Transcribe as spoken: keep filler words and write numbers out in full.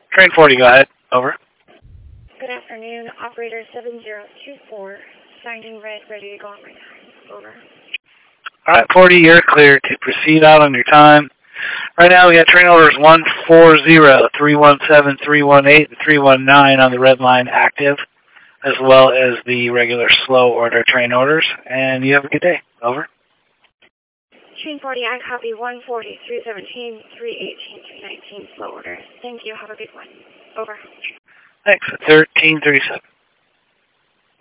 Train forty, go ahead. Over. Good afternoon, operator seven zero two four, signing red, ready to go on my time. Over. All right, forty, you're clear to proceed out on your time. Right now we got train orders one four zero, three one seven, three one eight, and three one nine on the red line active, as well as the regular slow order train orders. And you have a good day. Over. Train forty, I copy one forty, three seventeen, three eighteen, three nineteen, slow order. Thank you, have a good one. Over. Thanks. thirteen thirty-seven.